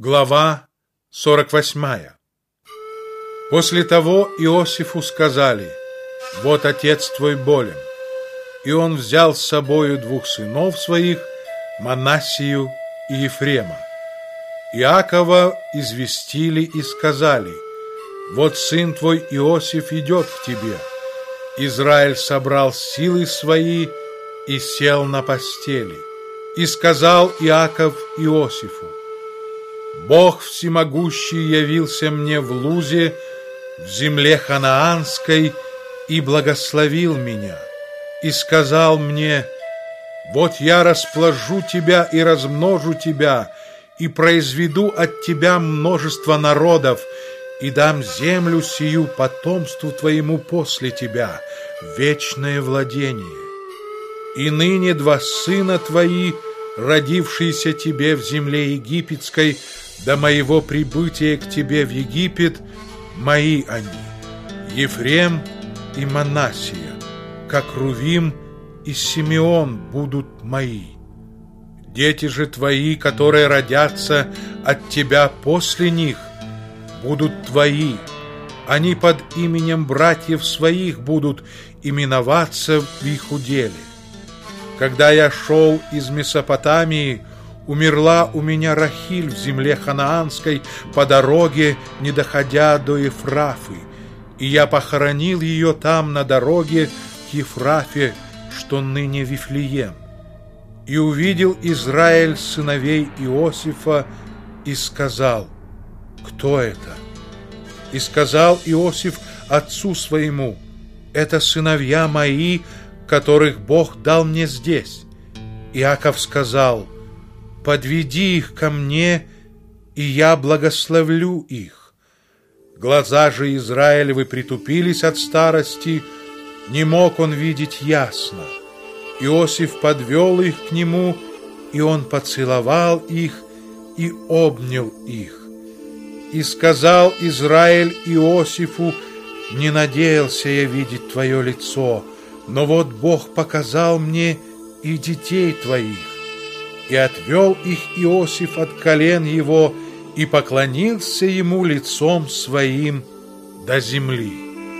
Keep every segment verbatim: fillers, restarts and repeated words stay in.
Глава сорок восьмая. После того Иосифу сказали: «Вот отец твой болен». И он взял с собою двух сынов своих, Манассию и Ефрема. Иакова известили и сказали: «Вот сын твой Иосиф идет к тебе». Израиль собрал силы свои и сел на постели. И сказал Иаков Иосифу: «Бог всемогущий явился мне в Лузе, в земле ханаанской, и благословил меня, и сказал мне: вот я распложу тебя и размножу тебя, и произведу от тебя множество народов, и дам землю сию потомству твоему после тебя, вечное владение. И ныне два сына твои, родившиеся тебе в земле египетской, до моего прибытия к тебе в Египет, мои они, Ефрем и Манассия, как Рувим и Симеон будут мои. Дети же твои, которые родятся от тебя после них, будут твои. Они под именем братьев своих будут именоваться в их уделе. Когда я шел из Месопотамии, умерла у меня Рахиль в земле ханаанской по дороге, не доходя до Ефрафы, и я похоронил ее там на дороге к Ефрафе, что ныне Вифлеем. И увидел Израиль сыновей Иосифа и сказал: кто это? И сказал Иосиф отцу своему: это сыновья мои, которых Бог дал мне здесь. Иаков сказал: подведи их ко мне, и я благословлю их. Глаза же Израилевы притупились от старости, не мог он видеть ясно. Иосиф подвел их к нему, и он поцеловал их и обнял их. И сказал Израиль Иосифу: не надеялся я видеть твое лицо, но вот Бог показал мне и детей твоих. И отвел их Иосиф от колен его и поклонился ему лицом своим до земли.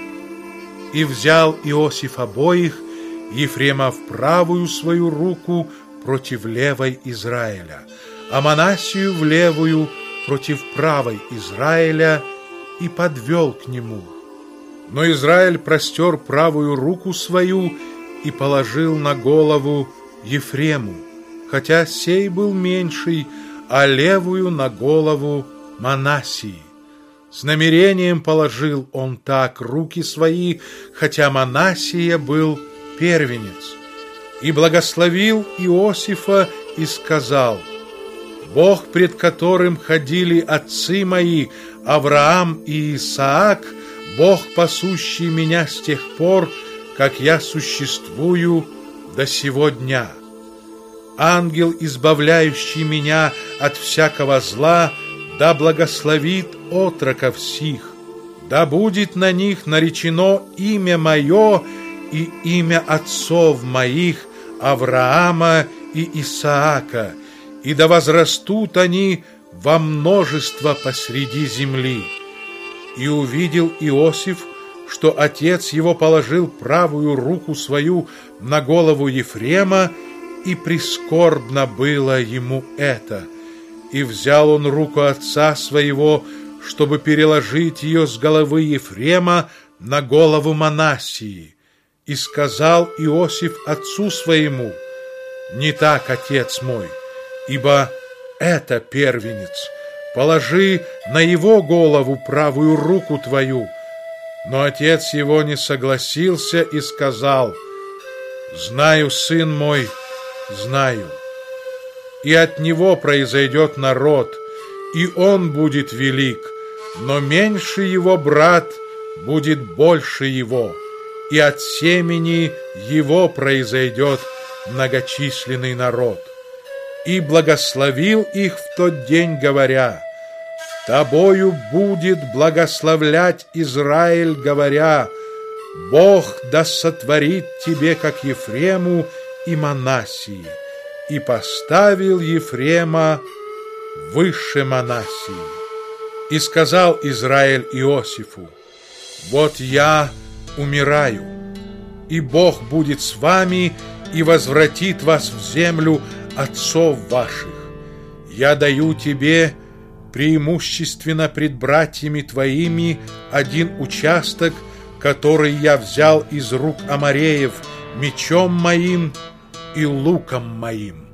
И взял Иосиф обоих, Ефрема в правую свою руку против левой Израиля, а Манассию в левую против правой Израиля, и подвел к нему. Но Израиль простер правую руку свою и положил на голову Ефрему, хотя сей был меньший, а левую на голову Манассии. С намерением положил он так руки свои, хотя Манассия был первенец. И благословил Иосифа и сказал: Бог, пред которым ходили отцы мои, Авраам и Исаак, Бог, пасущий меня с тех пор, как я существую до сего дня. Ангел, избавляющий меня от всякого зла, да благословит отроков сих, да будет на них наречено имя мое и имя отцов моих, Авраама и Исаака, и да возрастут они во множество посреди земли. И увидел Иосиф, что отец его положил правую руку свою на голову Ефрема, и прискорбно было ему это. И взял он руку отца своего, чтобы переложить ее с головы Ефрема на голову Манассии. И сказал Иосиф отцу своему: не так, отец мой, ибо это первенец, положи на его голову правую руку твою. Но отец его не согласился и сказал: знаю, сын мой, знаю. И от него произойдет народ, и он будет велик, но меньше его брат будет больше его, и от семени его произойдет многочисленный народ. И благословил их в тот день, говоря: тобою будет благословлять Израиль, говоря: Бог да сотворит тебе, как Ефрему и Манассии. И поставил Ефрема выше Манассии. И сказал Израиль Иосифу: вот я умираю, и Бог будет с вами и возвратит вас в землю отцов ваших. Я даю тебе преимущественно пред братьями твоими один участок, который я взял из рук Амореев мечом моим и луком моим.